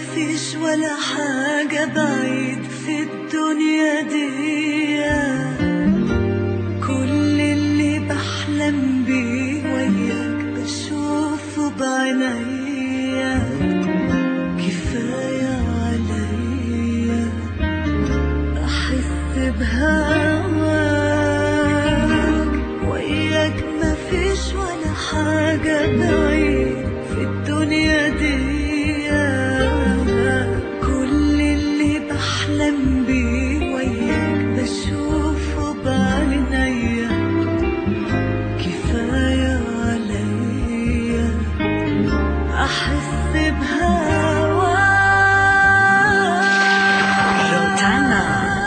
مفيش ولا حاجة بعيد في الدنيا دي، كل اللي بحلم بيه وياك بشوفه بعينيا، كفاية عليا أحس بهواك، وياك مفيش ولا حاجة بعيد في الدنيا دي، كل اللي بحلم بيه وياك بشوفه بعينيا، كفاية عليا أحس بهواك. روتانا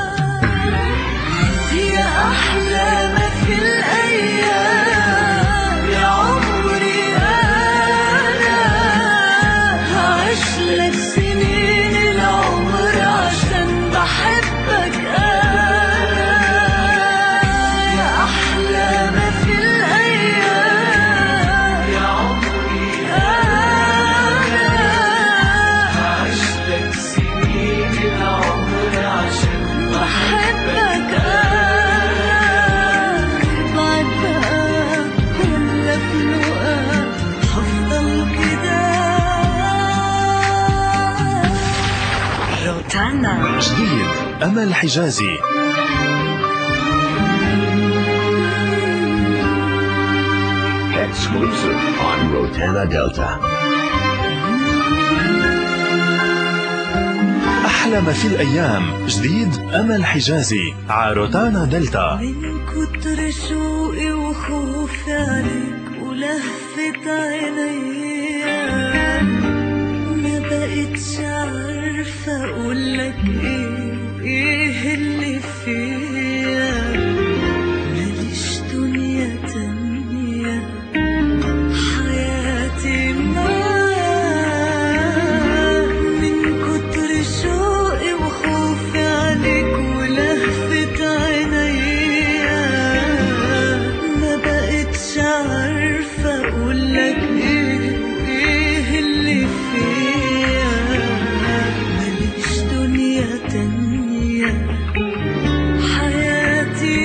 يا أحلى ما في الأيام، يا عمري أنا هعيشلك سنين العمر عشان بحبك أنا، يا أحلى ما في الأيام، يا عمري أنا هعيشلك سنين العمر عشان بحبك أنا، بعد بقى ولا في لقاء هفضل كده. روتانا جديد أمل حجازي. Exclusive on Rotana Delta. أحلى ما في الأيام جديد أمل حجازي على روتانا دلتا. من كتر شوقي وخوفي عليك ولهفة عينيا، ما بقتش عارفة أقولك إيه اللي فيا، ماليش دنيا تانية حياتي معاك، من كتر شوقي وخوفي عليك ولهفة عينيا، ما بقتش عارفة أقولك إيه اللي فيا، ماليش دنيا تانية حياتي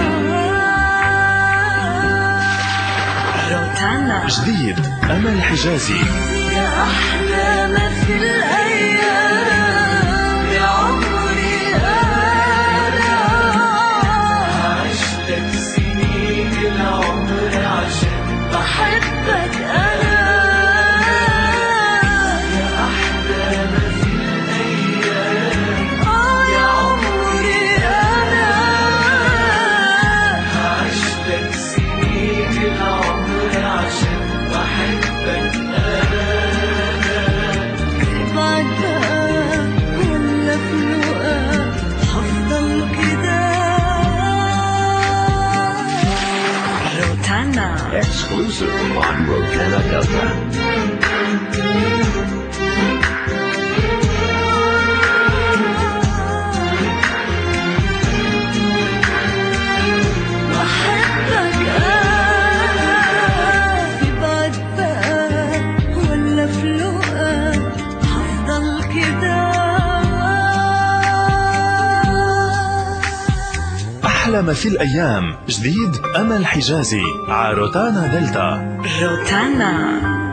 معاك. روتانا جديد أمل حجازي. يا أحلى ما في الأيام، يا عمري أنا هعيشلك سنين العمر عشان بحبك أنا، يا أحلى ما في الأيام، يا عمري أنا هعيشلك سنين العمر عشان بحبك أنا، بعد بقى ولا في لقاء هفضل كده. روتانا Exclusive on Rotana Delta. بحبك أنا، في بعد بقى ولا في لقاء هفضل كده. أحلى ما في الأيام جديد أمل حجازي على روتانا دلتا. روتانا